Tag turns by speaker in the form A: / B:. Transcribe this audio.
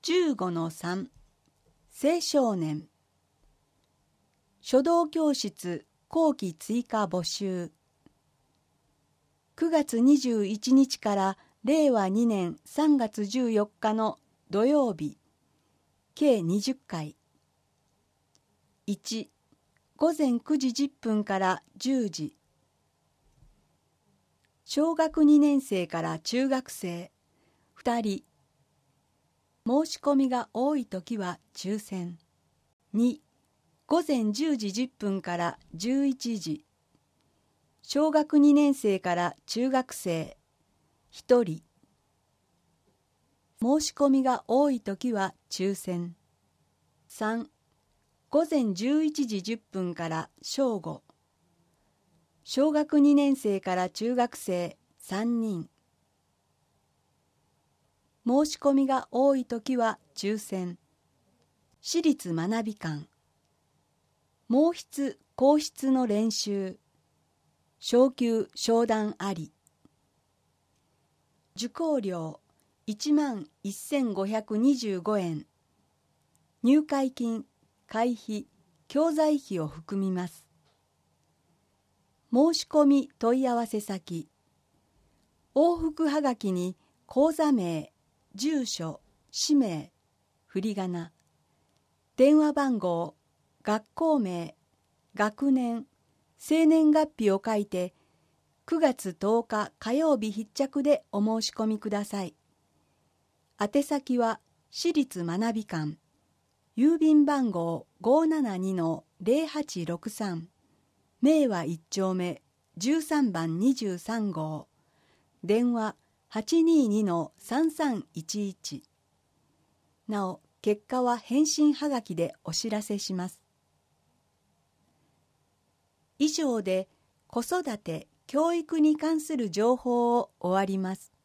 A: 15-3 青少年書道教室後期追加募集9月21日から令和2年3月14日の土曜日計20回1午前9時10分から10時小学2年生から中学生2人申し込みが多いときは抽選。2、午前10時10分から11時。小学2年生から中学生1人。申し込みが多いときは抽選。3、午前11時10分から正午。小学2年生から中学生3人。申し込みが多いときは抽選。私立学び館。毛筆・硬筆の練習。昇級・昇段あり。受講料11,525円。入会金、会費、教材費を含みます。申し込み問い合わせ先。往復はがきに講座名、住所、氏名、振り仮名、電話番号、学校名、学年、生年月日を書いて9月10日火曜日必着でお申し込みください。宛先は私立学び館、郵便番号 572-0863 明和1丁目13番23号電話822-3311なお、結果は返信はがきでお知らせします。以上で子育て・教育に関する情報を終わります。